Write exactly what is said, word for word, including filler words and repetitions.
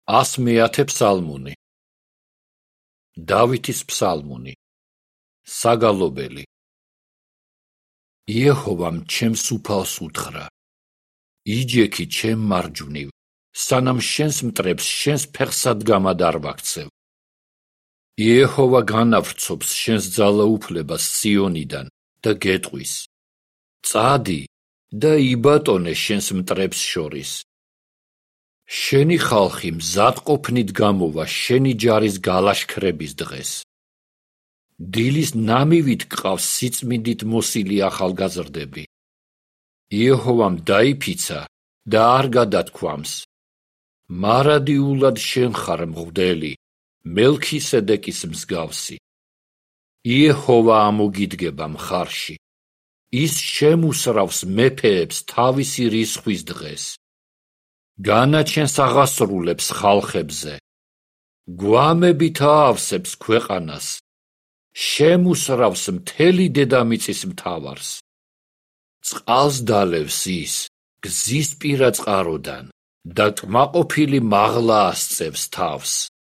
ას მეათე ფსალმუნი. დავითის ფსალმუნი. საგალობელი. იეჰოვამ ჩემს უფალს უთხრა: იჯექი ჩემ მარჯვნივ, სანამ შენს მტრებს შენს ფეხსად გამად არ ვაქცევ. იეჰოვა განავრცობს შენს ძალაუფლებას სიონიდან და გეტყვის: წადი და იბატონე შენს მტრებს შორის. შენი ხალხი მზადყოფნით გამოვა შენი ჯარის გალაშქრების დღეს. დილის ნამივით გყავს სიწმინდით მოსილი ახალგაზრდები. იეჰოვამ დაიფიცა და არ გადათქვამს. მარადიულად შენ ხარ მღვდელი, მელქისედეკის მსგავსი. იეჰოვა ამოგიდგება მხარში. ის შემუსრავს მეფეებს თავისი რისხვის დღეს. განაჩენს აღასრულებს ხალხებზე. გვამებით აავსებს ქვეყანას. შემუსრავს მთელი დედამიწის მთავარს. წყალს დალევს ის გზის პირა წყაროდან და კმაყოფილი მაღლა ასწევს თავს.